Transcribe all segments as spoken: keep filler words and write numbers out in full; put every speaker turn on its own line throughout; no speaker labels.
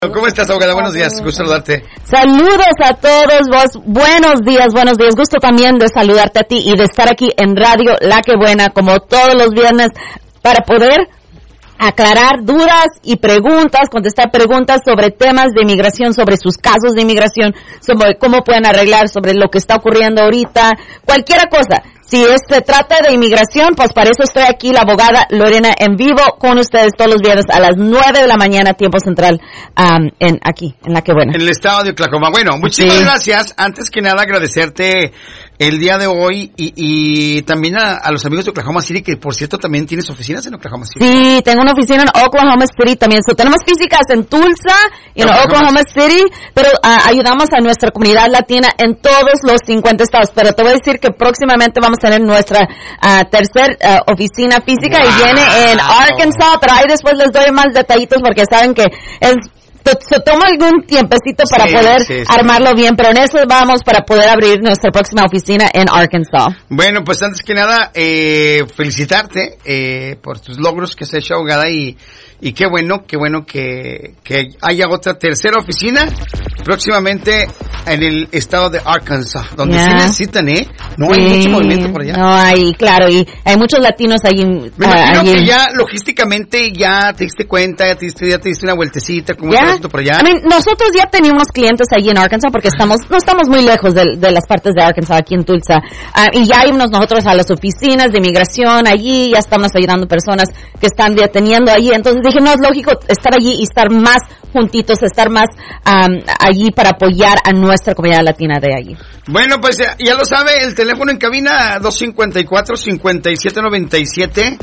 ¿Cómo estás, abogada? Buenos días, gusto saludarte.
Saludos a todos vos, buenos días, buenos días. Gusto también de saludarte a ti y de estar aquí en Radio La Que Buena, como todos los viernes, para poder aclarar dudas y preguntas, contestar preguntas sobre temas de inmigración, sobre sus casos de inmigración, sobre cómo pueden arreglar, sobre lo que está ocurriendo ahorita, cualquier cosa. Si es, se trata de inmigración, pues para eso estoy aquí, la abogada Lorena, en vivo con ustedes todos los viernes a las nueve de la mañana, tiempo central, um, en aquí, en La Que Buena.
En el estado de Oklahoma. Bueno, muchísimas sí. gracias. Antes que nada, agradecerte el día de hoy y, y también a, a los amigos de Oklahoma City, que por cierto también tienes oficinas en Oklahoma City.
Sí, tengo una oficina en Oklahoma City también. So, tenemos físicas en Tulsa y en Oklahoma, Oklahoma City, pero uh, ayudamos a nuestra comunidad latina en todos los cincuenta estados. Pero te voy a decir que próximamente vamos a tener nuestra uh, tercer uh, oficina física wow. y viene en Arkansas, pero ahí después les doy más detallitos porque saben que es... Se toma algún tiempecito para sí, poder sí, sí. armarlo bien, pero en eso vamos para poder abrir nuestra próxima oficina en Arkansas.
Bueno, pues antes que nada, eh, felicitarte eh, por tus logros que has hecho, abogada, y, y qué bueno, qué bueno que, que haya otra tercera oficina próximamente en el estado de Arkansas, donde yeah. se necesitan, ¿eh? No sí. hay mucho movimiento por allá.
No hay, claro, y hay muchos latinos allí.
Me imagino uh, allí. que ya logísticamente ya te diste cuenta, ya te diste, ya te diste una vueltecita, como yeah. por allá.
I mean, nosotros ya teníamos clientes allí en Arkansas porque estamos, no estamos muy lejos de, de las partes de Arkansas, aquí en Tulsa. Uh, y ya íbamos nosotros a las oficinas de inmigración allí, ya estamos ayudando personas que están deteniendo allí. Entonces dije, no, es lógico estar allí y estar más juntitos, estar más um, allí para apoyar a nuestra comunidad latina de allí.
Bueno, pues ya, ya lo sabe, el teléfono en cabina dos cinco cuatro, cinco siete nueve siete.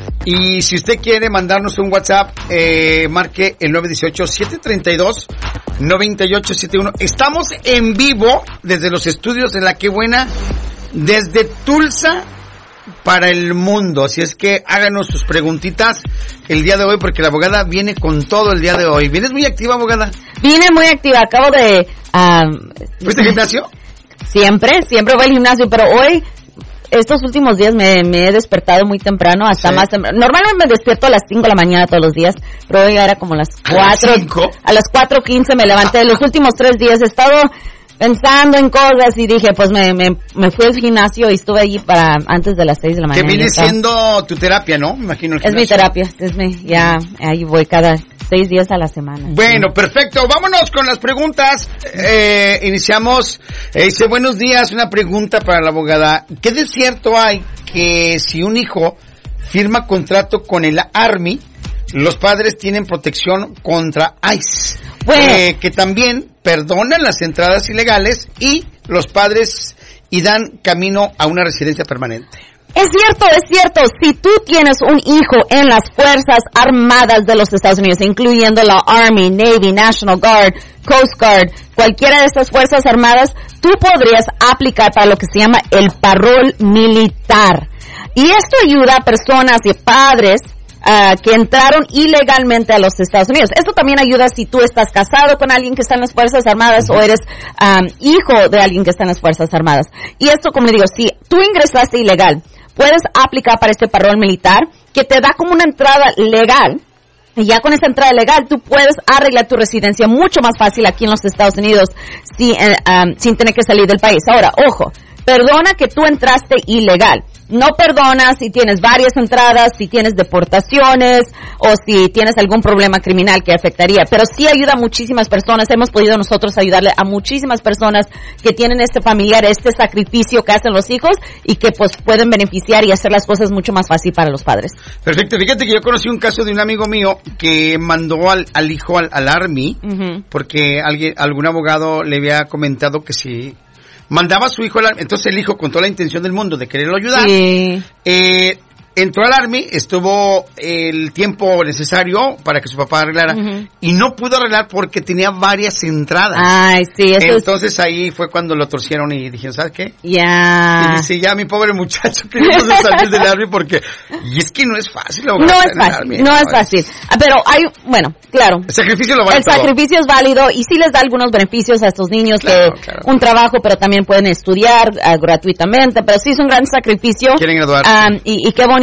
Y si usted quiere mandarnos un WhatsApp, eh, marque el nueve uno ocho, siete tres dos, nueve ocho siete uno. Estamos en vivo desde los estudios de La Que Buena, desde Tulsa para el mundo. Así es que háganos sus preguntitas el día de hoy, porque la abogada viene con todo el día de hoy. ¿Vienes muy activa, abogada?
Vine muy activa. Acabo de... Um,
¿Fuiste al gimnasio?
Siempre, siempre voy al gimnasio, pero hoy... Estos últimos días me, me he despertado muy temprano, hasta sí. más temprano. Normalmente me despierto a las cinco de la mañana todos los días, pero hoy era como las cuatro. ¿A las cuatro quince me levanté. Los últimos tres días he estado pensando en cosas y dije, pues me, me, me fui al gimnasio y estuve allí para antes de las seis de la mañana.
Que viene siendo tu terapia, ¿no? Me imagino el
gimnasio. Es mi terapia, es mi, ya, ahí voy cada seis días a la semana.
Bueno, sí. perfecto. Vámonos con las preguntas. Eh, iniciamos. Eh, dice, buenos días, una pregunta para la abogada. ¿Qué de cierto hay que si un hijo firma contrato con el Army, los padres tienen protección contra ICE? Bueno. Eh, que también perdonan las entradas ilegales y los padres y dan camino a una residencia permanente.
Es cierto, es cierto. Si tú tienes un hijo en las Fuerzas Armadas de los Estados Unidos, incluyendo la Army, Navy, National Guard, Coast Guard, cualquiera de estas Fuerzas Armadas, tú podrías aplicar para lo que se llama el parol militar. Y esto ayuda a personas y padres Uh, que entraron ilegalmente a los Estados Unidos. Esto también ayuda si tú estás casado con alguien que está en las Fuerzas Armadas o eres um, hijo de alguien que está en las Fuerzas Armadas. Y esto, como le digo, si tú ingresaste ilegal, puedes aplicar para este parol militar que te da como una entrada legal. Y ya con esa entrada legal, tú puedes arreglar tu residencia mucho más fácil aquí en los Estados Unidos sin, uh, um, sin tener que salir del país. Ahora, ojo, perdona que tú entraste ilegal. No perdonas si tienes varias entradas, si tienes deportaciones o si tienes algún problema criminal que afectaría. Pero sí ayuda a muchísimas personas. Hemos podido nosotros ayudarle a muchísimas personas que tienen este familiar, este sacrificio que hacen los hijos y que pues pueden beneficiar y hacer las cosas mucho más fácil para los padres.
Perfecto. Fíjate que yo conocí un caso de un amigo mío que mandó al, al hijo al, al Army uh-huh. porque alguien, algún abogado le había comentado que si... mandaba a su hijo, entonces el hijo con toda la intención del mundo de quererlo ayudar, sí. eh, entró al Army, estuvo el tiempo necesario para que su papá arreglara, uh-huh. y no pudo arreglar porque tenía varias entradas.
Ay, sí, eso
Entonces es... ahí fue cuando lo torcieron y dijeron, ¿sabes qué?
Ya. Yeah.
Y dice, ya mi pobre muchacho, queremos salir del Army porque, y es que no es fácil.
No es fácil, Army, no, no es fácil. Pero hay, bueno, claro.
El sacrificio lo vale
El
todo.
sacrificio es válido y sí les da algunos beneficios a estos niños,
claro,
que
claro.
un trabajo, pero también pueden estudiar uh, gratuitamente, pero sí es un gran sacrificio.
Quieren graduar.
Um, y, y qué bonito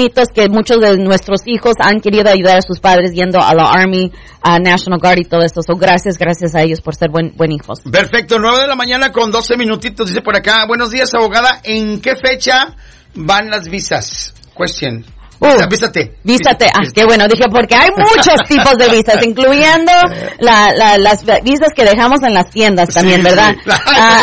bonitos que muchos de nuestros hijos han querido ayudar a sus padres yendo a la Army, a National Guard y todo esto. So, gracias, gracias a ellos por ser buen, buen hijos.
Perfecto, nueve de la mañana con doce minutitos, dice por acá. Buenos días, abogada. ¿En qué fecha van las visas? Question.
Uh,
vísate.
Vísate. Ah, qué bueno. Dije, porque hay muchos tipos de visas, incluyendo la, la, las visas que dejamos en las tiendas también, sí, ¿verdad? Sí. Ah,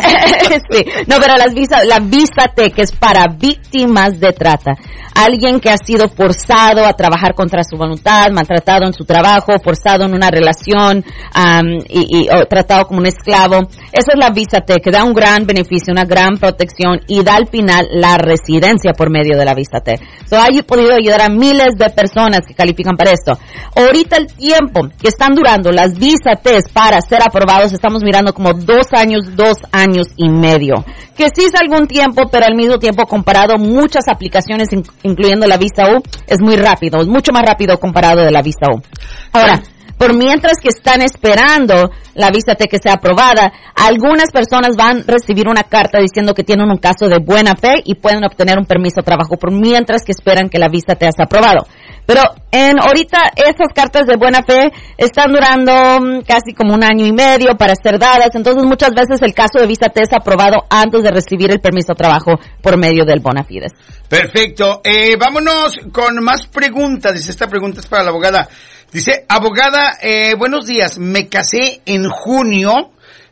sí. No, pero las visas, la Vísate, que es para víctimas de trata. Alguien que ha sido forzado a trabajar contra su voluntad, maltratado en su trabajo, forzado en una relación, um, y, y o tratado como un esclavo. Esa es la Vísate, que da un gran beneficio, una gran protección y da al final la residencia por medio de la Vísate. So, hay podido ayudar a miles de personas que califican para esto. Ahorita el tiempo que están durando las Vísates para ser aprobados, estamos mirando como dos años, dos años y medio. Que sí es algún tiempo, pero al mismo tiempo comparado muchas aplicaciones, incluyendo la Visa U, es muy rápido, es mucho más rápido comparado de la Visa U. Ahora, por mientras que están esperando la Vísate que sea aprobada, algunas personas van a recibir una carta diciendo que tienen un caso de buena fe y pueden obtener un permiso de trabajo por mientras que esperan que la Vísate sea aprobado. Pero en ahorita esas cartas de buena fe están durando um, casi como un año y medio para ser dadas, entonces muchas veces el caso de Vísate es aprobado antes de recibir el permiso de trabajo por medio del bona fides.
Perfecto. Eh, vámonos con más preguntas. Dice, esta pregunta es para la abogada. Dice, abogada, eh, buenos días, me casé en junio,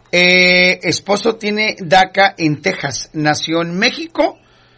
eh, esposo tiene DACA en Texas, nació en México,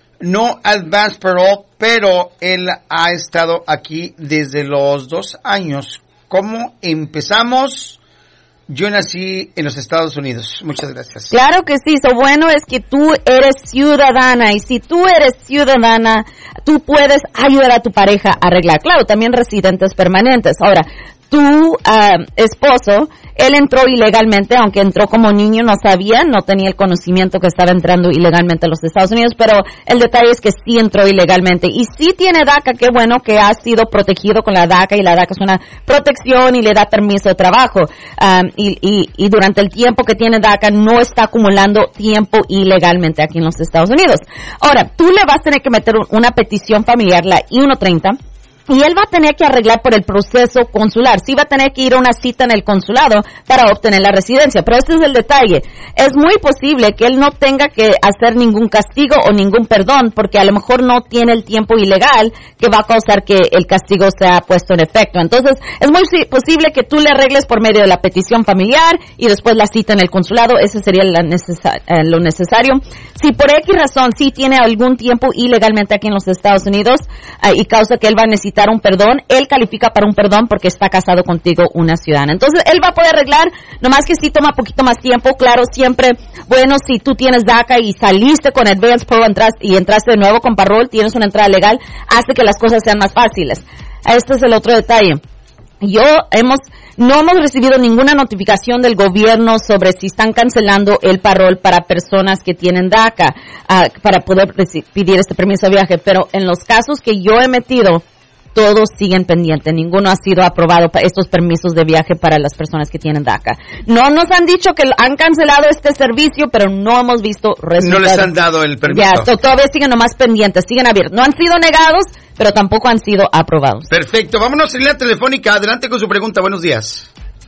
no advance parole, pero él ha estado aquí desde los dos años. ¿Cómo empezamos? Yo nací en los Estados Unidos. Muchas gracias.
Claro que sí. Lo bueno es que tú eres ciudadana y si tú eres ciudadana, tú puedes ayudar a tu pareja a arreglar. Claro, también residentes permanentes. Ahora, tu uh, esposo, él entró ilegalmente, aunque entró como niño, no sabía, no tenía el conocimiento que estaba entrando ilegalmente a los Estados Unidos, pero el detalle es que sí entró ilegalmente. Y sí tiene DACA, qué bueno que ha sido protegido con la DACA, y la DACA es una protección y le da permiso de trabajo. Um, y, y, y durante el tiempo que tiene DACA no está acumulando tiempo ilegalmente aquí en los Estados Unidos. Ahora, tú le vas a tener que meter una petición familiar, la I uno treinta, y él va a tener que arreglar por el proceso consular. Sí va a tener que ir a una cita en el consulado para obtener la residencia. Pero este es el detalle. Es muy posible que él no tenga que hacer ningún castigo o ningún perdón, porque a lo mejor no tiene el tiempo ilegal que va a causar que el castigo sea puesto en efecto. Entonces, es muy posible que tú le arregles por medio de la petición familiar y después la cita en el consulado. Ese sería la necesar- eh, lo necesario. Si por X razón sí tiene algún tiempo ilegalmente aquí en los Estados Unidos eh, y causa que él va a necesitar un perdón, él califica para un perdón porque está casado contigo, una ciudadana. Entonces, él va a poder arreglar, nomás que sí toma un poquito más tiempo. Claro, siempre, bueno, si tú tienes DACA y saliste con Advance Pro entraste, y entraste de nuevo con Parole, tienes una entrada legal, hace que las cosas sean más fáciles. Este es el otro detalle. Yo hemos, no hemos recibido ninguna notificación del gobierno sobre si están cancelando el parol para personas que tienen DACA, uh, para poder pedir este permiso de viaje, pero en los casos que yo he metido, todos siguen pendientes. Ninguno ha sido aprobado para estos permisos de viaje para las personas que tienen DACA. No nos han dicho que han cancelado este servicio, pero no hemos visto resultados.
No les han dado el permiso.
Ya, so, todavía siguen nomás pendientes, siguen abiertos. No han sido negados, pero tampoco han sido aprobados.
Perfecto. Vámonos a la telefónica. Adelante con su pregunta. Buenos días.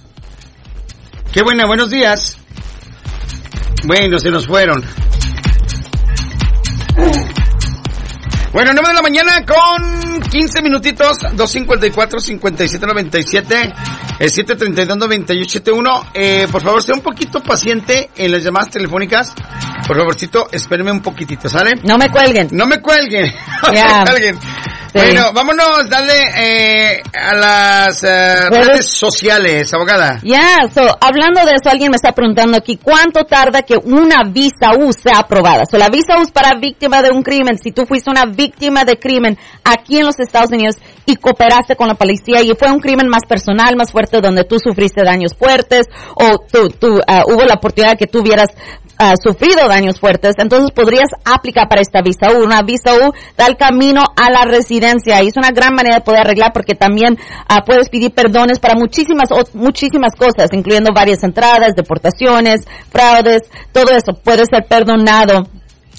Qué buena, buenos días. Bueno, se nos fueron. Bueno, nueve de la mañana con quince minutitos, dos cincuenta y cuatro, cincuenta y siete noventa y siete, eh, siete treinta y dos, noventa y ocho setenta y uno. Eh, por favor, sea un poquito paciente en las llamadas telefónicas. Por favorcito, espéreme un poquitito, ¿sale?
No me cuelguen.
No me cuelguen. No
yeah.
me cuelguen. Sí. Bueno, vámonos, dale eh, a las eh, redes sociales, abogada.
Ya, yeah, so, hablando de eso, alguien me está preguntando aquí, ¿cuánto tarda que una visa U sea aprobada? So, la visa U es para víctima de un crimen. Si tú fuiste una víctima de crimen aquí en los Estados Unidos y cooperaste con la policía y fue un crimen más personal, más fuerte, donde tú sufriste daños fuertes o tú, tú, uh, hubo la oportunidad que tú hubieras Uh, sufrido daños fuertes, entonces podrías aplicar para esta visa U. Una visa U da el camino a la residencia y es una gran manera de poder arreglar porque también uh, puedes pedir perdones para muchísimas o, muchísimas cosas, incluyendo varias entradas, deportaciones, fraudes, todo eso puede ser perdonado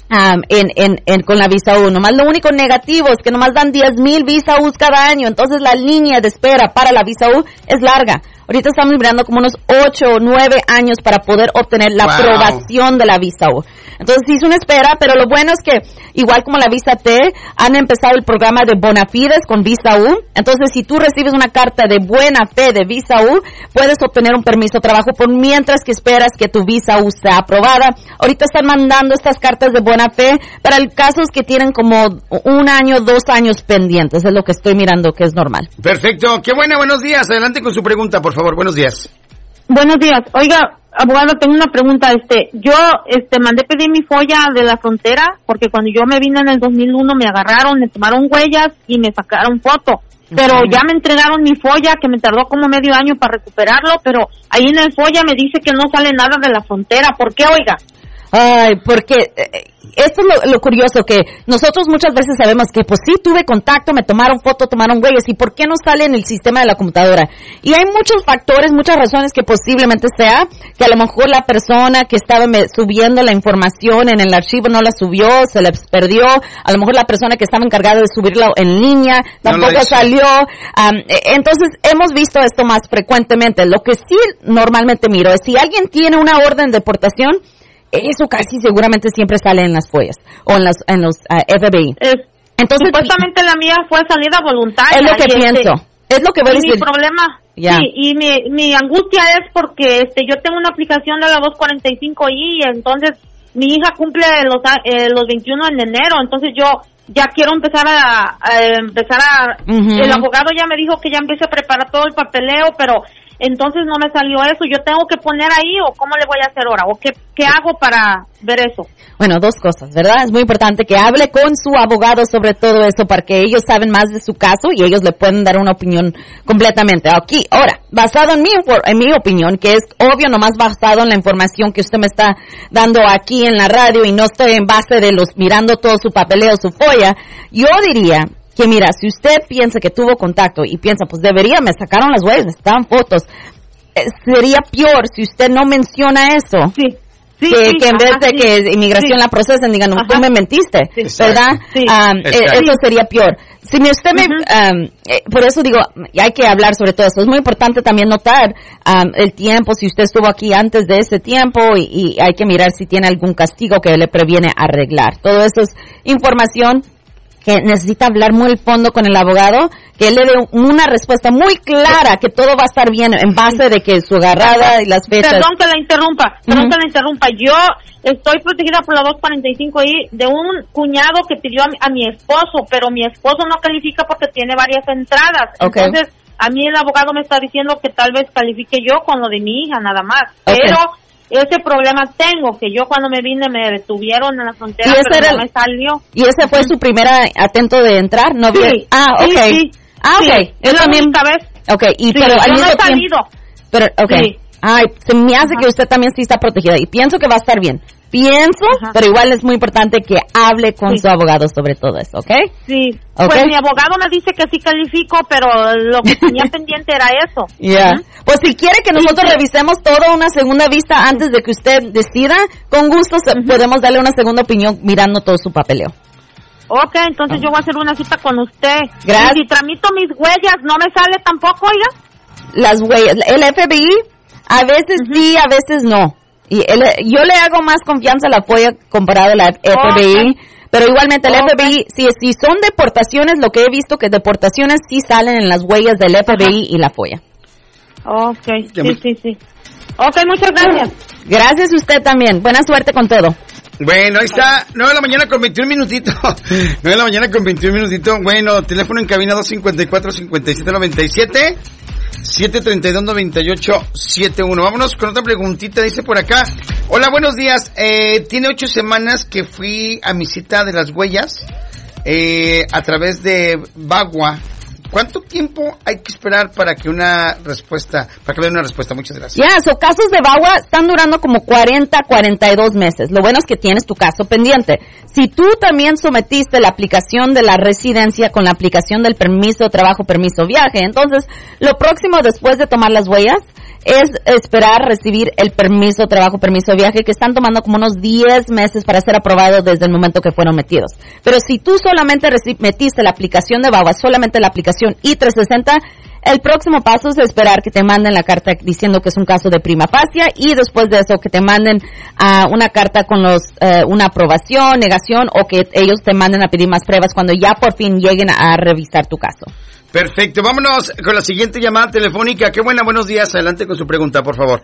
Um, en, en, en, con la visa U. Nomás lo único negativo es que nomás dan diez mil visa U's cada año, entonces la línea de espera para la visa U es larga. Ahorita estamos mirando como unos ocho o nueve años para poder obtener la wow. aprobación de la visa U. Entonces sí es una espera, pero lo bueno es que, igual como la visa T, han empezado el programa de bona fides con visa U. Entonces si tú recibes una carta de buena fe de visa U, puedes obtener un permiso de trabajo por mientras que esperas que tu visa U sea aprobada. Ahorita están mandando estas cartas de buena fe para casos que tienen como un año, dos años pendientes. Es lo que estoy mirando que es normal.
Perfecto. Qué buena. Buenos días. Adelante con su pregunta, por favor. Buenos días.
Buenos días. Oiga, abogado, tengo una pregunta. Este, yo, este, mandé pedir mi folla de la frontera porque cuando yo me vine en el dos mil uno me agarraron, me tomaron huellas y me sacaron foto. Pero uh-huh. ya me entregaron mi folla, que me tardó como medio año para recuperarlo, pero ahí en el folla me dice que no sale nada de la frontera. ¿Por qué, oiga?
Ay, porque eh, esto es lo, lo curioso, que nosotros muchas veces sabemos que pues sí tuve contacto, me tomaron foto, tomaron huellas, y ¿por qué no sale en el sistema de la computadora? Y hay muchos factores, muchas razones que posiblemente sea que a lo mejor la persona que estaba me, subiendo la información en el archivo no la subió, se la perdió, a lo mejor la persona que estaba encargada de subirla en línea tampoco no salió. Um, entonces hemos visto esto más frecuentemente. Lo que sí normalmente miro es si alguien tiene una orden de deportación, eso casi seguramente siempre sale en las follas o en, las, en los uh, F B I.
Es, Entonces, supuestamente la mía fue salida voluntaria.
Es lo que pienso. Este, es lo que voy a decir.
Mi problema, yeah. sí, y mi, mi angustia es porque este yo tengo una aplicación de la dos cuarenta y cinco I, y entonces mi hija cumple los eh, los veintiuno en enero, entonces yo ya quiero empezar a, a empezar a uh-huh. el abogado ya me dijo que ya empiece a preparar todo el papeleo, pero entonces no me salió eso. ¿Yo tengo que poner ahí o cómo le voy a hacer ahora? ¿O qué, qué hago para ver eso?
Bueno, dos cosas, ¿verdad? Es muy importante que hable con su abogado sobre todo eso, porque ellos saben más de su caso y ellos le pueden dar una opinión completamente. Aquí, ahora, basado en mi, en mi opinión, que es obvio nomás basado en la información que usted me está dando aquí en la radio y no estoy en base de los mirando todo su papeleo, su folla, yo diría que mira, si usted piensa que tuvo contacto y piensa, pues debería, me sacaron las huellas, me estaban fotos, eh, sería peor si usted no menciona eso.
Sí. Sí,
que,
sí,
que en vez
ajá,
de
sí,
que inmigración
sí.
la procesen, digan, no, tú me mentiste,
sí,
¿verdad?
Sí.
Um, eh, eso sería peor. Si me, usted me,
uh-huh.
um, eh, por eso digo, hay que hablar sobre todo eso. Es muy importante también notar um, el tiempo, si usted estuvo aquí antes de ese tiempo, y, y hay que mirar si tiene algún castigo que le previene arreglar. Todo eso es información que necesita hablar muy al fondo con el abogado, que él le dé una respuesta muy clara, que todo va a estar bien en base de que su agarrada y las fechas.
Perdón que la interrumpa, perdón uh-huh. que la interrumpa. Yo estoy protegida por la dos cuarenta y cinco I de un cuñado que pidió a mi, a mi esposo, pero mi esposo no califica porque tiene varias entradas. Okay. Entonces, a mí el abogado me está diciendo que tal vez califique yo con lo de mi hija, nada más. Okay. Pero ese problema tengo, que yo cuando me vine me detuvieron en la frontera, pero no me salió.
¿Y ese fue su primer atento de entrar? ¿No
sí,
bien? Ah, ok.
Sí, sí,
ah, ok.
Sí, es la única vez.
Ok, y
sí,
pero al
yo
mismo
no he
tiempo.
salido.
Pero, ok. Sí. Ay, se me hace
Ajá.
que usted también sí está protegida, y pienso que va a estar bien. Pienso, Ajá. pero igual es muy importante que hable con sí. su abogado sobre todo eso, ¿ok?
Sí,
okay.
Pues mi abogado me dice que sí califico, pero lo que tenía pendiente era eso.
Ya. Yeah. Uh-huh. Pues si quiere que nosotros sí, sí. revisemos todo una segunda vista antes de que usted decida, con gusto uh-huh. podemos darle una segunda opinión mirando todo su papeleo.
Ok, entonces uh-huh. yo voy a hacer una cita con usted.
Gracias.
Y si tramito mis huellas, ¿no me sale tampoco, oiga?
Las huellas, el F B I, a veces uh-huh. sí, a veces no. Y el, yo le hago más confianza a la folla comparado a la F B I, okay. pero igualmente el okay. F B I, si, si son deportaciones, lo que he visto que deportaciones sí salen en las huellas del F B I Ajá. y la folla.
Ok, sí, sí, sí. Ok, muchas gracias.
Gracias a usted también. Buena suerte con todo.
Bueno, ahí está, nueve de la mañana con veintiún minutitos. nueve de la mañana con veintiún minutitos. Bueno, teléfono en cabina dos cinco cuatro, cinco siete nueve siete. siete tres dos, nueve ocho siete uno. Vámonos con otra preguntita, dice por acá. Hola, buenos días. Eh, tiene ocho semanas que fui a mi cita de las huellas, eh, a través de Bagua. ¿Cuánto tiempo hay que esperar para que una respuesta, para que me den una respuesta? Muchas gracias.
Ya, yeah, so casos de V A W A están durando como cuarenta, cuarenta y dos meses. Lo bueno es que tienes tu caso pendiente. Si tú también sometiste la aplicación de la residencia con la aplicación del permiso de trabajo, permiso viaje, entonces lo próximo después de tomar las huellas es esperar recibir el permiso de trabajo, permiso de viaje, que están tomando como unos diez meses para ser aprobado desde el momento que fueron metidos. Pero si tú solamente metiste la aplicación de V A W A, solamente la aplicación I trescientos sesenta, el próximo paso es esperar que te manden la carta diciendo que es un caso de prima facie y después de eso que te manden uh, una carta con los uh, una aprobación, negación o que ellos te manden a pedir más pruebas cuando ya por fin lleguen a revisar tu caso.
Perfecto, vámonos con la siguiente llamada telefónica. Qué buena, buenos días, adelante con su pregunta, por favor.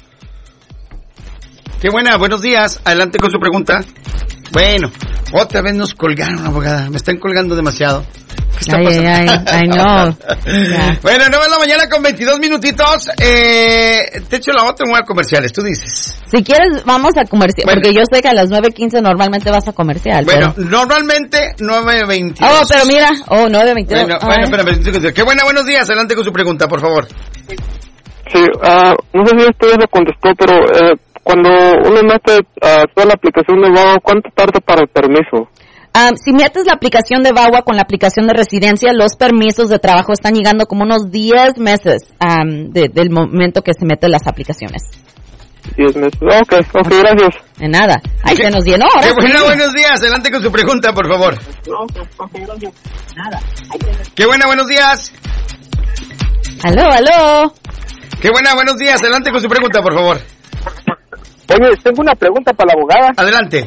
Qué buena, buenos días, adelante con su pregunta. Bueno, otra vez nos colgaron, abogada, me están colgando demasiado. ¿Qué está
ay,
pasando?
Ay, ay, ay, no. Yeah.
Bueno, nueve de la mañana con veintidós minutitos. Eh, te echo la otra, voy a comerciales, tú dices.
Si quieres, vamos a comercial, bueno, porque yo sé que a las nueve quince normalmente vas a comercial.
Bueno,
pero...
normalmente nueve veintidós.
Oh, pero mira, oh, nueve veintidós.
Bueno, bueno, espérame, qué buena, buenos días, adelante con su pregunta, por favor.
Sí, uh, no sé si usted ya lo contestó, pero eh, cuando uno mete uh, toda la aplicación de V A W A, ¿cuánto tarda para el permiso?
Um, si metes la aplicación de V A W A con la aplicación de residencia, los permisos de trabajo están llegando como unos diez meses um, de, del momento que se meten las aplicaciones.
diez meses. Ok, ok, gracias.
De nada. Ahí se nos llenó.
Qué buena, sí. Buenos días. Adelante con su pregunta, por favor.
Nada.
Qué buena, buenos días.
Aló, aló.
Qué buena, buenos días. Adelante con su pregunta, por favor.
Oye, tengo una pregunta para la abogada.
Adelante.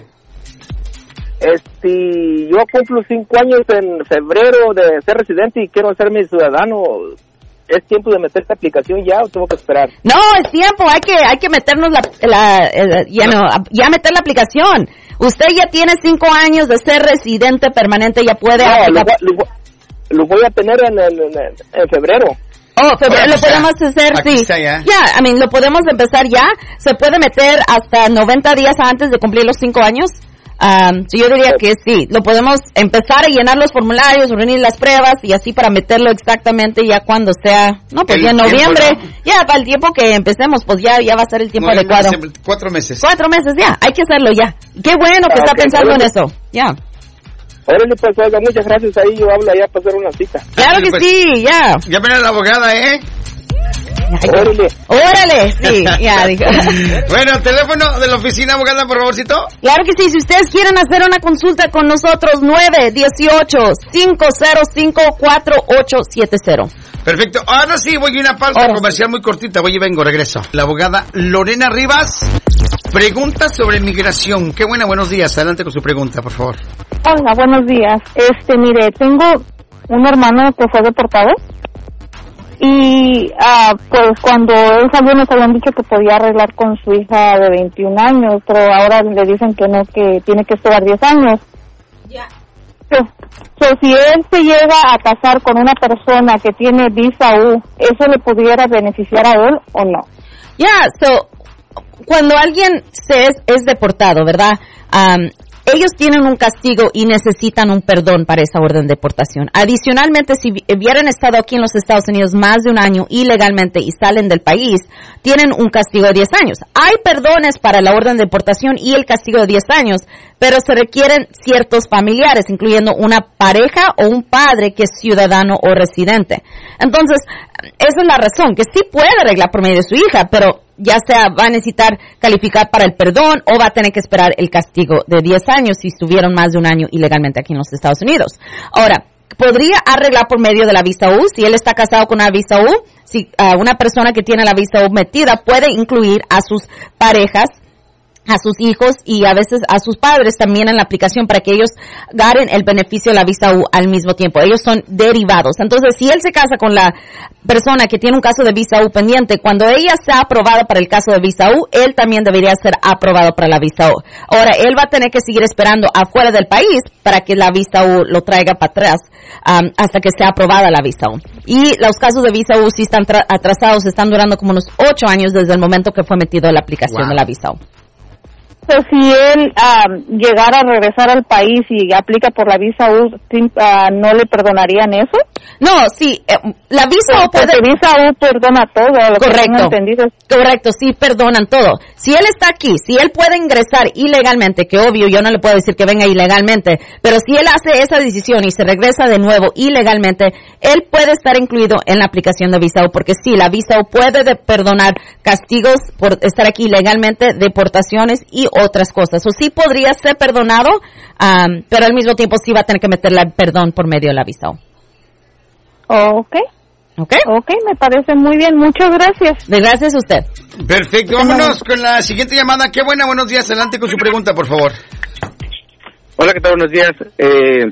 Este, yo cumplo cinco años en febrero de ser residente y quiero ser mi ciudadano. ¿Es tiempo de meter esta aplicación ya o tengo que esperar?
No, es tiempo. Hay que, hay que meternos la, la, la ya no, ya meter la aplicación. Usted ya tiene cinco años de ser residente permanente, ya puede.
No, lo, lo, lo voy a tener en, en, en, en febrero.
Oh, febrero, bueno, lo podemos ya. hacer,
Aquí
sí.
Está ya,
yeah, I mean, lo podemos empezar ya. Se puede meter hasta noventa días antes de cumplir los cinco años. Um, so yo diría que sí, lo podemos empezar a llenar los formularios, reunir las pruebas y así para meterlo exactamente ya cuando sea, no, pues el ya en noviembre, tiempo, ¿no? Ya para el tiempo que empecemos, pues ya ya va a ser el tiempo no, adecuado.
Cuatro meses.
Cuatro meses, ya, hay que hacerlo ya. Qué bueno que ah, está okay, pensando en eso, ya.
Órale, pues, oiga, muchas gracias, ahí yo hablo allá para hacer una cita.
Claro que
pues,
sí, ya.
Ya viene la abogada, ¿eh?
Órale.
Órale, sí, ya dijo.
Bueno, teléfono de la oficina, abogada, por favorcito.
Claro que sí, si ustedes quieren hacer una consulta con nosotros, nueve uno ocho, cinco cero cinco, cuatro ocho siete cero.
Perfecto, ahora sí voy a una pausa Ahora comercial sí. muy cortita, voy y vengo, regreso. La abogada Lorena Rivas, pregunta sobre migración. Qué buena, buenos días, adelante con su pregunta, por favor.
Hola, buenos días. Este, mire, tengo un hermano que fue deportado. Y uh, pues cuando él salió nos habían dicho que podía arreglar con su hija de veintiún años, pero ahora le dicen que no, que tiene que esperar diez años. Ya. Yeah. So, so, si él se llega a casar con una persona que tiene visa U, ¿eso le pudiera beneficiar a él o no?
Ya, yeah, so, cuando alguien se es, es deportado, ¿verdad? Um, ellos tienen un castigo y necesitan un perdón para esa orden de deportación. Adicionalmente, si hubieran estado aquí en los Estados Unidos más de un año ilegalmente y salen del país, tienen un castigo de diez años. Hay perdones para la orden de deportación y el castigo de diez años, pero se requieren ciertos familiares, incluyendo una pareja o un padre que es ciudadano o residente. Entonces, esa es la razón, que sí puede arreglar por medio de su hija, pero ya sea va a necesitar calificar para el perdón o va a tener que esperar el castigo de diez años si estuvieron más de un año ilegalmente aquí en los Estados Unidos. Ahora, podría arreglar por medio de la visa U, si él está casado con una visa U, si uh, una persona que tiene la visa U metida puede incluir a sus parejas, a sus hijos y a veces a sus padres también en la aplicación para que ellos ganen el beneficio de la visa U al mismo tiempo. Ellos son derivados. Entonces, si él se casa con la persona que tiene un caso de visa U pendiente, cuando ella sea aprobada para el caso de visa U, él también debería ser aprobado para la visa U. Ahora, él va a tener que seguir esperando afuera del país para que la visa U lo traiga para atrás um, hasta que sea aprobada la visa U. Y los casos de visa U sí están tra- atrasados, están durando como unos ocho años desde el momento que fue metido en la aplicación wow. de la visa U.
Pero si él uh, llegara a regresar al país y aplica por la visa U, uh, ¿no le perdonarían eso?
No, sí, eh, la visa U puede...
La visa U perdona todo. Lo
Correcto,
que
correcto, sí perdonan todo. Si él está aquí, si él puede ingresar ilegalmente, que obvio yo no le puedo decir que venga ilegalmente, pero si él hace esa decisión y se regresa de nuevo ilegalmente, él puede estar incluido en la aplicación de visa U, porque sí, la visa U puede de perdonar castigos por estar aquí ilegalmente, deportaciones y otras cosas. O sí podría ser perdonado, um, pero al mismo tiempo sí va a tener que meterle el perdón por medio de la visa U.
Ok.
Ok.
Ok, me parece muy bien. Muchas gracias.
De gracias a usted.
Perfecto. Vámonos con la siguiente llamada. Qué buena, buenos días. Adelante con su pregunta, por favor.
Hola, ¿qué tal? Buenos días. Eh,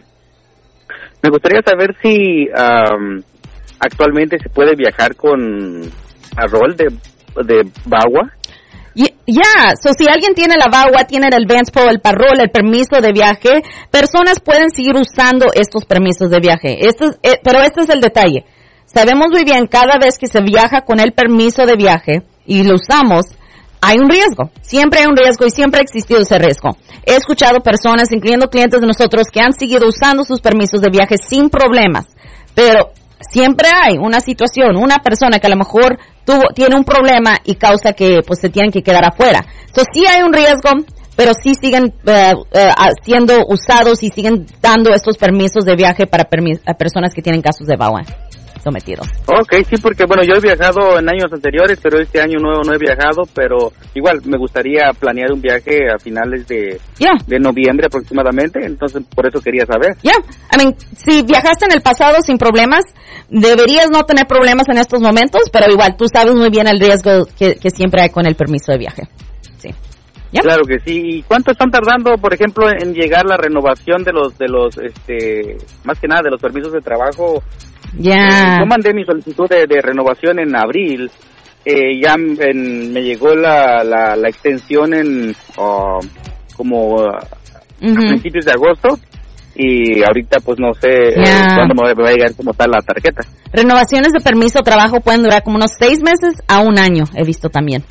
me gustaría saber si um, actualmente se puede viajar con parol de, de V A W A.
Ya, yeah. So, si alguien tiene la V A W A, tiene el Advance Pro, el parol, el permiso de viaje, personas pueden seguir usando estos permisos de viaje. Esto es, eh, pero este es el detalle. Sabemos muy bien, cada vez que se viaja con el permiso de viaje y lo usamos, hay un riesgo. Siempre hay un riesgo y siempre ha existido ese riesgo. He escuchado personas, incluyendo clientes de nosotros, que han seguido usando sus permisos de viaje sin problemas. Pero siempre hay una situación, una persona que a lo mejor tuvo, tiene un problema y causa que pues se tienen que quedar afuera. Entonces sí hay un riesgo, pero sí siguen uh, uh, siendo usados y siguen dando estos permisos de viaje para permis- a personas que tienen casos de V A W A sometidos.
Ok, sí, porque bueno, yo he viajado en años anteriores, pero este año nuevo no he viajado, pero igual me gustaría planear un viaje a finales de,
yeah.
de noviembre aproximadamente, entonces por eso quería saber.
Ya, yeah. I mean, si viajaste en el pasado sin problemas, deberías no tener problemas en estos momentos, pero igual tú sabes muy bien el riesgo que, que siempre hay con el permiso de viaje. Sí. Yep.
Claro que sí. ¿Y cuánto están tardando, por ejemplo, en llegar la renovación de los, de los, este, más que nada de los permisos de trabajo?
Ya. Yeah.
Yo mandé mi solicitud de, de renovación en abril. Eh, ya en, me llegó la, la, la extensión en uh, como uh, uh-huh. a principios de agosto. Y ahorita pues no sé yeah. eh, cuándo me va a llegar como tal la tarjeta.
Renovaciones de permiso de trabajo pueden durar como unos seis meses a un año, he visto también.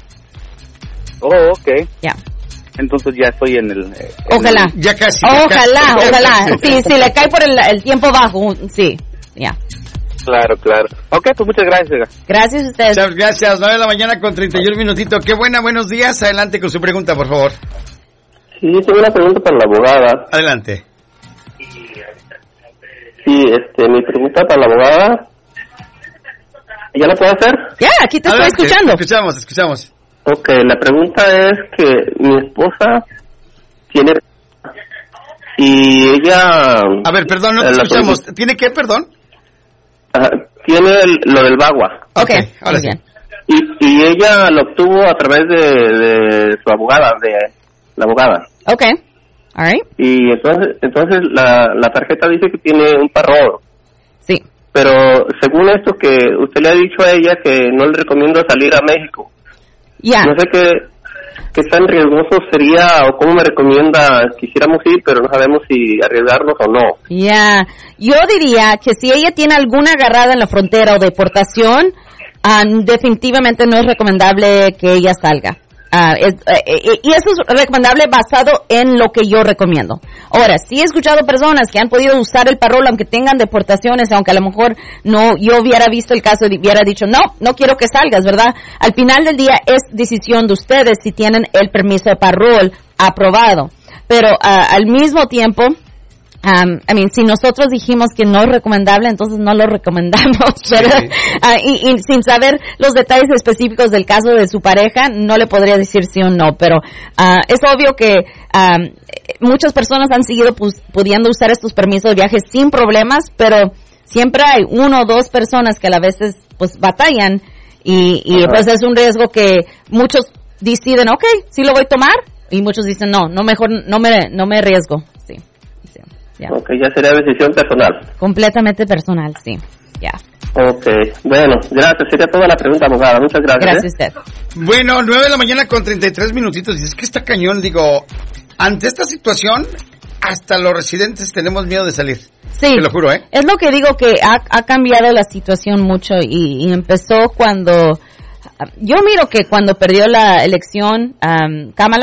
Oh, ok.
Ya. Yeah.
Entonces ya estoy en el... En
ojalá.
El,
ya casi.
Ya ojalá,
casi.
ojalá. Sí, si le cae por el, el tiempo bajo, sí, ya. Yeah.
Claro, claro. Ok, pues muchas gracias.
Gracias a ustedes.
Muchas gracias. nueve de la mañana con treinta y un minutitos. Qué buena, buenos días. Adelante con su pregunta, por favor.
Sí, tengo una pregunta para la abogada.
Adelante.
Sí, este, mi pregunta para la abogada. ¿Ya la puedo hacer?
Ya, yeah, aquí te
Adelante.
Estoy escuchando.
Escuchamos, escuchamos.
Ok, la pregunta es que mi esposa tiene... Y ella...
A ver, perdón, no te escuchamos. Pregunta... ¿Tiene qué, perdón?
Ajá, tiene el, lo del V A W A.
Ok, okay, ahora sí.
Y, y ella lo obtuvo a través de, de su abogada, de la abogada.
Ok, alright.
Y entonces entonces la, la tarjeta dice que tiene un parol.
Sí.
Pero según esto que usted le ha dicho a ella que no le recomiendo salir a México.
Ya. Yeah.
No sé qué, qué tan riesgoso sería o cómo me recomienda que quisiéramos ir, pero no sabemos si arriesgarnos o no.
Ya, yeah. Yo diría que si ella tiene alguna agarrada en la frontera o deportación, um, definitivamente no es recomendable que ella salga. Uh, es, uh, y eso es recomendable basado en lo que yo recomiendo. Ahora, sí he escuchado personas que han podido usar el parol aunque tengan deportaciones, aunque a lo mejor no, yo hubiera visto el caso y hubiera dicho, no, no quiero que salgas, ¿verdad? Al final del día es decisión de ustedes si tienen el permiso de parol aprobado. Pero uh, al mismo tiempo, Um, I mean, si nosotros dijimos que no es recomendable, entonces no lo recomendamos, ¿verdad? Sí. Uh, y, y sin saber los detalles específicos del caso de su pareja, no le podría decir sí o no, pero uh, es obvio que um, muchas personas han seguido pues, pudiendo usar estos permisos de viaje sin problemas, pero siempre hay uno o dos personas que a la veces pues batallan y, y pues es un riesgo que muchos deciden, ok, sí lo voy a tomar, y muchos dicen, no, no mejor, no me, no me arriesgo, sí.
Yeah. Ok, ya sería decisión personal.
Completamente personal, sí. Ya.
Yeah. Ok, bueno, gracias. Sería toda la pregunta, abogada. Muchas gracias.
Gracias
¿eh?
a usted.
Bueno, nueve de la mañana con treinta y tres minutitos. Y es que está cañón, digo, ante esta situación, hasta los residentes tenemos miedo de salir.
Sí.
Te lo juro, ¿eh?
Es lo que digo, que ha, ha cambiado la situación mucho y, y empezó cuando... Yo miro que cuando perdió la elección um, Kamala,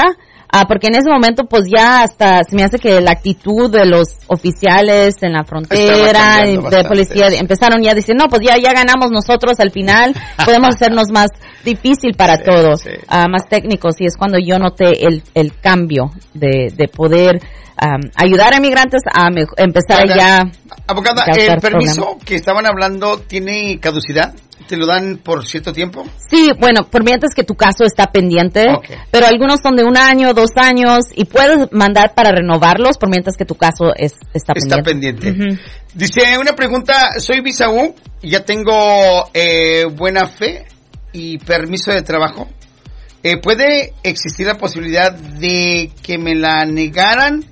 Uh, porque en ese momento, pues ya hasta se me hace que la actitud de los oficiales en la frontera, de bastante. Policía, empezaron ya a decir, no, pues ya, ya ganamos nosotros al final, podemos hacernos más difícil para sí, todos, sí. Uh, más técnicos, y es cuando yo noté el, el cambio de, de poder um, ayudar a inmigrantes a me, empezar Abogada, ya.
Abogada, ¿el permiso problemas. que estaban hablando tiene caducidad? ¿Te lo dan por cierto tiempo?
Sí, bueno, por mientras que tu caso está pendiente, okay. pero algunos son de un año, dos años, y puedes mandar para renovarlos por mientras que tu caso es, está pendiente.
Está pendiente. Uh-huh. Dice, una pregunta, soy visa U, ya tengo eh, buena fe y permiso de trabajo. Eh, ¿Puede existir la posibilidad de que me la negaran?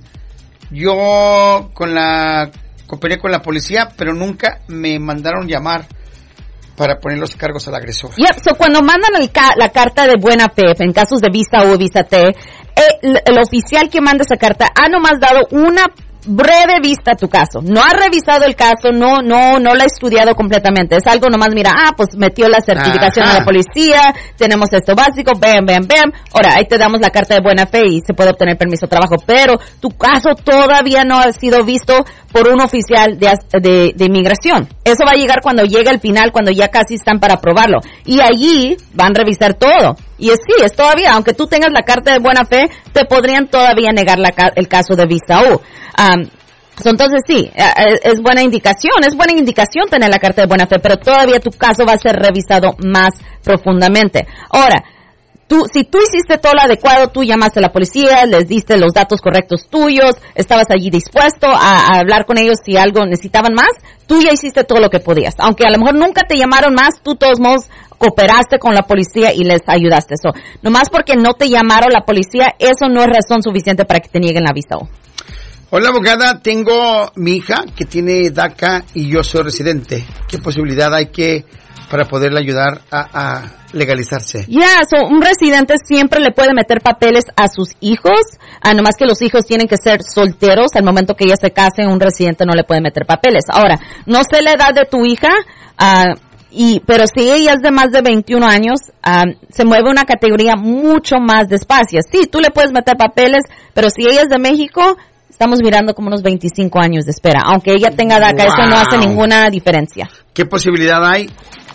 Yo con la cooperé con la policía, pero nunca me mandaron llamar para poner los cargos al agresor.
Yep, so cuando mandan el ca- la carta de buena fe, en casos de visa U o visa T, el, el oficial que manda esa carta ha nomás dado una breve vista a tu caso. No ha revisado el caso, no, no, no lo ha estudiado completamente. Es algo nomás, mira, ah, pues metió la certificación Ajá. a la policía, tenemos esto básico, bam, bam, bam. Ahora, ahí te damos la carta de buena fe y se puede obtener permiso de trabajo. Pero tu caso todavía no ha sido visto por un oficial de, de, de inmigración. Eso va a llegar cuando llegue el final, cuando ya casi están para aprobarlo. Y allí van a revisar todo. Y es, sí, es todavía, aunque tú tengas la carta de buena fe, te podrían todavía negar la, el caso de visa U. Um, so entonces sí, es, es buena indicación, es buena indicación tener la carta de buena fe, pero todavía tu caso va a ser revisado más profundamente. Ahora, tú, si tú hiciste todo lo adecuado, tú llamaste a la policía, les diste los datos correctos tuyos, estabas allí dispuesto a, a hablar con ellos si algo necesitaban más, tú ya hiciste todo lo que podías. Aunque a lo mejor nunca te llamaron más, tú de todos modos cooperaste con la policía y les ayudaste. Eso, nomás porque no te llamaron la policía, eso no es razón suficiente para que te nieguen la visa U.
Hola, abogada, tengo mi hija que tiene DACA y yo soy residente. ¿Qué posibilidad hay que para poderle ayudar a, a legalizarse?
Ya, yeah, so, un residente siempre le puede meter papeles a sus hijos, ah, nomás que los hijos tienen que ser solteros. Al momento que ella se case, un residente no le puede meter papeles. Ahora, no sé la edad de tu hija, ah, y pero si ella es de más de veintiún años, um, se mueve una categoría mucho más despacio. Sí, tú le puedes meter papeles, pero si ella es de México, estamos mirando como unos veinticinco años de espera. Aunque ella tenga DACA, wow. Eso no hace ninguna diferencia.
¿Qué posibilidad hay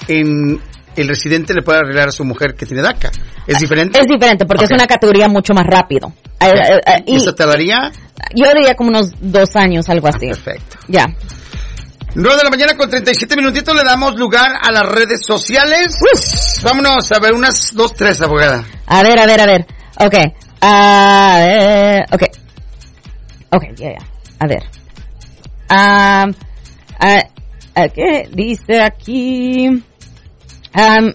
en el residente le puede arreglar a su mujer que tiene DACA? ¿Es diferente?
Es diferente, porque okay. es una categoría mucho más rápido. Okay. Uh, uh,
¿Y eso tardaría?
Yo diría como unos dos años, algo así.
Perfecto.
Ya.
nueve de la mañana con treinta y siete minutitos, le damos lugar a las redes sociales. Uf. Vámonos a ver unas dos, tres, abogada.
A ver, a ver, a ver. Ok. Uh, eh, ok. Ok, ya, yeah, ya. Yeah. A ver. Um, uh, uh, ¿Qué dice aquí? Um,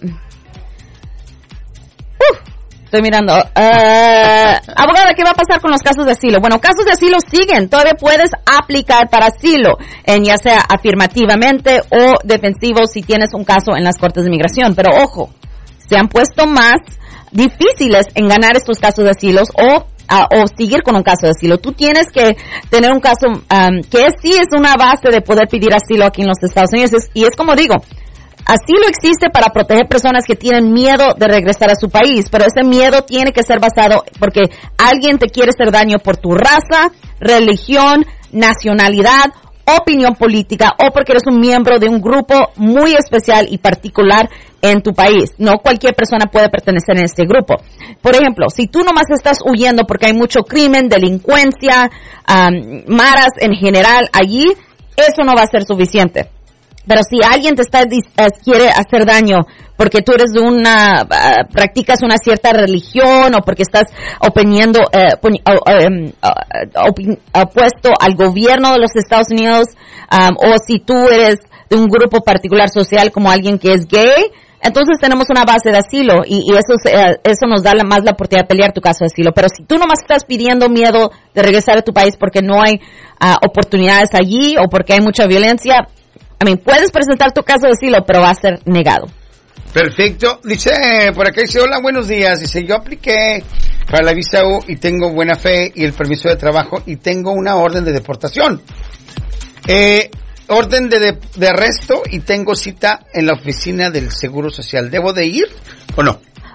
uh, estoy mirando. Uh, abogada, ¿qué va a pasar con los casos de asilo? Bueno, casos de asilo siguen. Todavía puedes aplicar para asilo, en ya sea afirmativamente o defensivo si tienes un caso en las cortes de inmigración. Pero ojo, se han puesto más difíciles en ganar estos casos de asilo o Uh, o seguir con un caso de asilo. Tú tienes que tener un caso um, que es, sí es una base de poder pedir asilo aquí en los Estados Unidos. Es, y es como digo, asilo existe para proteger personas que tienen miedo de regresar a su país, pero ese miedo tiene que ser basado porque alguien te quiere hacer daño por tu raza, religión, nacionalidad, opinión política o porque eres un miembro de un grupo muy especial y particular en tu país. No cualquier persona puede pertenecer en este grupo. Por ejemplo, si tú nomás estás huyendo porque hay mucho crimen, delincuencia, um, maras en general allí, eso no va a ser suficiente. Pero si alguien te está quiere hacer daño porque tú eres de una uh, practicas una cierta religión o porque estás opiniendo uh, uh, uh, uh, opuesto al gobierno de los Estados Unidos, um, o si tú eres de un grupo particular social como alguien que es gay, entonces tenemos una base de asilo y, y eso uh, eso nos da la, más la oportunidad de pelear tu caso de asilo. Pero si tú nomás estás pidiendo miedo de regresar a tu país porque no hay uh, oportunidades allí o porque hay mucha violencia, I mean, puedes presentar tu caso de asilo, pero va a ser negado.
Perfecto. Dice, por acá dice, hola, buenos días. Dice, yo apliqué para la visa U y tengo buena fe y el permiso de trabajo y tengo una orden de deportación. Eh, orden de, de, de arresto y tengo cita en la oficina del Seguro Social. ¿Debo de ir o no?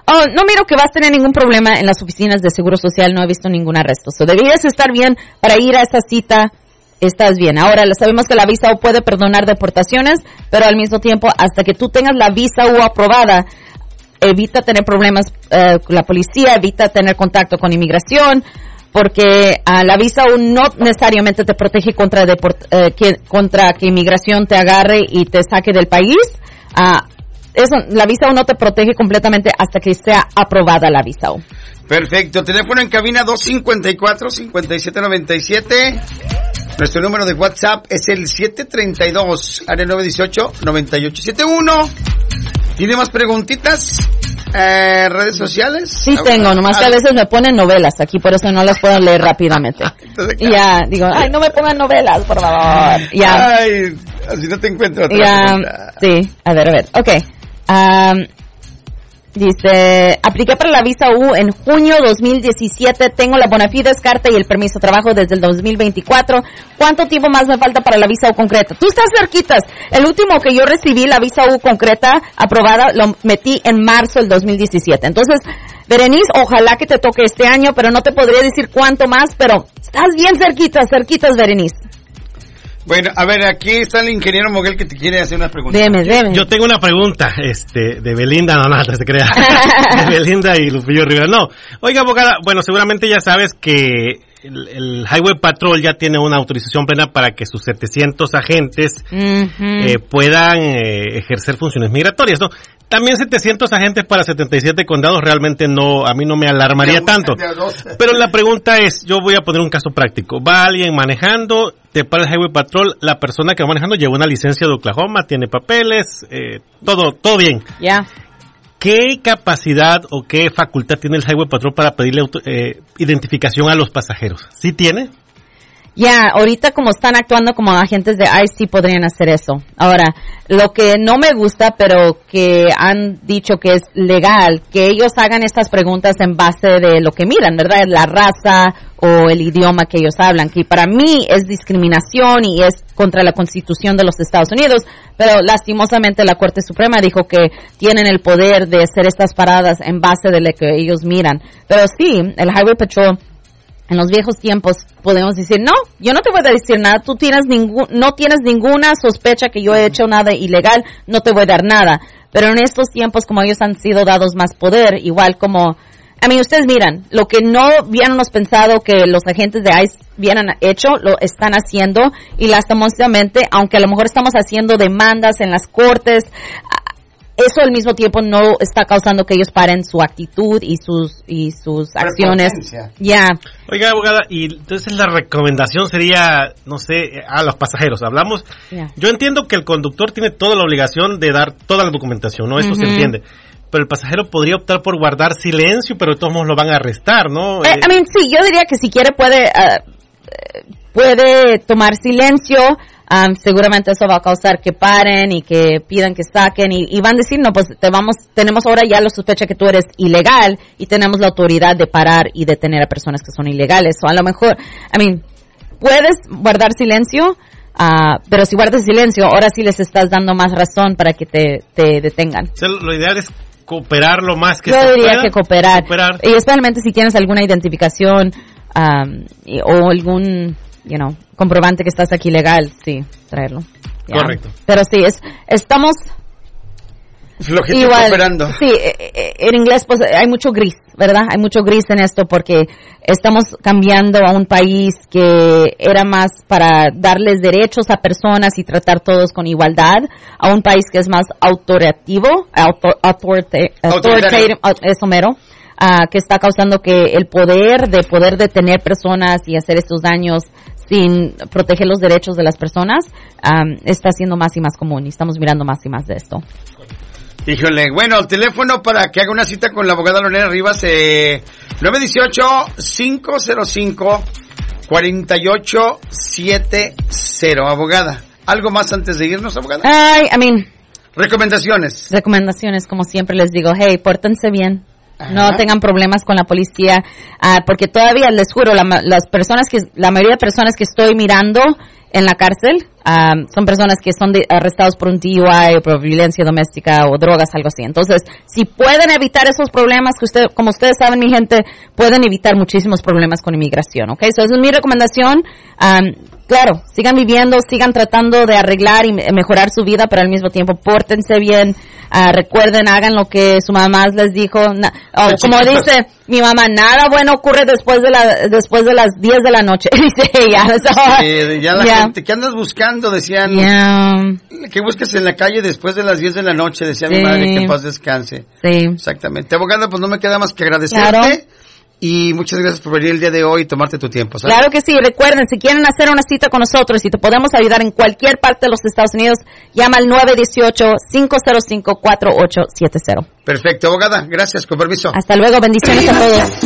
Oh, no miro que vas a tener ningún problema en las oficinas de Seguro Social, no he visto ningún arresto. So, deberías estar bien para ir a esa cita, estás bien. Ahora, sabemos que la visa U puede perdonar deportaciones, pero al mismo tiempo, hasta que tú tengas la visa U aprobada, evita tener problemas uh, con la policía, evita tener contacto con inmigración, porque uh, la visa U no necesariamente te protege contra, deport, uh, que, contra que inmigración te agarre y te saque del país. Uh, eso, la visa U no te protege completamente hasta que sea aprobada la visa U.
Perfecto. Teléfono en cabina dos cinco cuatro, cinco siete nueve siete. Nuestro número de WhatsApp es el siete tres dos, área nueve uno ocho, nueve ocho siete uno. ¿Tiene más preguntitas? Eh, ¿Redes sociales?
Sí tengo, nomás que a veces me ponen novelas aquí, por eso no las puedo leer rápidamente. Y ya, digo, ay, no me pongan novelas, por favor. Ya.
Ay, así no te encuentro otra
ya,
pregunta.
Sí, a ver, a ver, ok. Um, dice, apliqué para la visa U en junio dos mil diecisiete, tengo la bona fides, carta y el permiso de trabajo desde el dos mil veinticuatro. ¿Cuánto tiempo más me falta para la visa U concreta? Tú estás cerquitas. El último que yo recibí, la visa U concreta aprobada, lo metí en marzo del dos mil diecisiete. Entonces, Berenice, ojalá que te toque este año, pero no te podría decir cuánto más, pero estás bien cerquitas, cerquitas, Berenice.
Bueno, a ver, aquí está el ingeniero Moguel que te quiere hacer una pregunta.
Deme, deme.
Yo tengo una pregunta, este, de Belinda, no, no, se crea, de Belinda y Lupillo Rivera. No, oiga, abogada, bueno, seguramente ya sabes que el, el Highway Patrol ya tiene una autorización plena para que sus setecientos agentes uh-huh. eh, puedan eh, ejercer funciones migratorias, ¿no? También setecientos agentes para setenta y siete condados realmente no, a mí no me alarmaría tanto. Pero la pregunta es, yo voy a poner un caso práctico. Va alguien manejando, te para el Highway Patrol, la persona que va manejando lleva una licencia de Oklahoma, tiene papeles, eh, todo, todo bien.
Ya. Yeah.
¿Qué capacidad o qué facultad tiene el Highway Patrol para pedirle auto, eh, identificación a los pasajeros? ¿Sí tiene?
Ya, yeah, ahorita como están actuando como agentes de ICE, sí podrían hacer eso. Ahora, lo que no me gusta, pero que han dicho que es legal, que ellos hagan estas preguntas en base de lo que miran, ¿verdad? La raza o el idioma que ellos hablan, que para mí es discriminación y es contra la Constitución de los Estados Unidos, pero lastimosamente la Corte Suprema dijo que tienen el poder de hacer estas paradas en base de lo que ellos miran. Pero sí, el Highway Patrol, en los viejos tiempos podemos decir, no, yo no te voy a decir nada, tú tienes ningún, no tienes ninguna sospecha que yo he hecho nada ilegal, no te voy a dar nada. Pero en estos tiempos, como ellos han sido dados más poder, igual como, a mí ustedes miran, lo que no hubiéramos pensado que los agentes de ICE hubieran hecho, lo están haciendo, y lastimosamente, aunque a lo mejor estamos haciendo demandas en las cortes, eso al mismo tiempo no está causando que ellos paren su actitud y sus y sus acciones. Ya. Yeah.
Oiga, abogada, y entonces la recomendación sería, no sé, a los pasajeros. Hablamos, yeah. Yo entiendo que el conductor tiene toda la obligación de dar toda la documentación, ¿no? Esto uh-huh. se entiende. Pero el pasajero podría optar por guardar silencio, pero de todos modos lo van a arrestar, ¿no?
Eh, I mean, sí, yo diría que si quiere puede, uh, puede tomar silencio. Um, seguramente eso va a causar que paren y que pidan que saquen y, y van a decir, no, pues te vamos, tenemos ahora ya la sospecha que tú eres ilegal y tenemos la autoridad de parar y detener a personas que son ilegales. O a lo mejor, I mean, puedes guardar silencio, uh, pero si guardas silencio, ahora sí les estás dando más razón para que te, te detengan.
O sea, lo ideal es cooperar lo más que
Yo
se
diría
pueda.
que cooperar.
cooperar.
Y especialmente si tienes alguna identificación um, y, o algún, you know, comprobante que estás aquí legal, sí, traerlo. Yeah.
Correcto.
Pero sí, es, estamos
flojito
igual,
cooperando.
Sí, en inglés pues hay mucho gris, ¿verdad? Hay mucho gris en esto porque estamos cambiando a un país que era más para darles derechos a personas y tratar todos con igualdad, a un país que es más autoritativo, autor, autorita, autoritario, eso mero. Uh, que está causando que el poder de poder detener personas y hacer estos daños sin proteger los derechos de las personas um, está siendo más y más común y estamos mirando más y más de esto.
Híjole, bueno, el teléfono para que haga una cita con la abogada Lorena Rivas, eh, nueve uno ocho, cinco cero cinco, cuatro ocho siete cero. Abogada, ¿algo más antes de irnos, abogada?
Ay, I mean,
recomendaciones.
Recomendaciones, como siempre les digo, hey, pórtense bien.
Ajá.
No tengan problemas con la policía, uh, porque todavía les juro, la, las personas que, la mayoría de personas que estoy mirando en la cárcel. Um, son personas que son de, arrestados por un D U I o por violencia doméstica o drogas, algo así. Entonces, si pueden evitar esos problemas, que usted, como ustedes saben, mi gente, pueden evitar muchísimos problemas con inmigración, ¿ok? So, esa es mi recomendación. Um, claro, sigan viviendo, sigan tratando de arreglar y mejorar su vida, pero al mismo tiempo pórtense bien. Uh, recuerden, hagan lo que su mamá les dijo. Na, oh, como dice mi mamá, nada bueno ocurre después de la después de las diez de la noche. Dice ella. So,
sí, ya la yeah. gente, ¿qué andas buscando? Decían, yeah. que busques en la calle después de las diez de la noche, decía sí. mi madre, que en paz descanse.
Sí.
Exactamente. Abogada, pues no me queda más que agradecerte. Claro. Y muchas gracias por venir el día de hoy y tomarte tu tiempo, ¿sabes?
Claro que sí. Recuerden, si quieren hacer una cita con nosotros y te podemos ayudar en cualquier parte de los Estados Unidos, llama al nueve uno ocho, cinco cero cinco, cuatro ocho siete cero.
Perfecto, abogada. Gracias. Con permiso.
Hasta luego. Bendiciones a todos.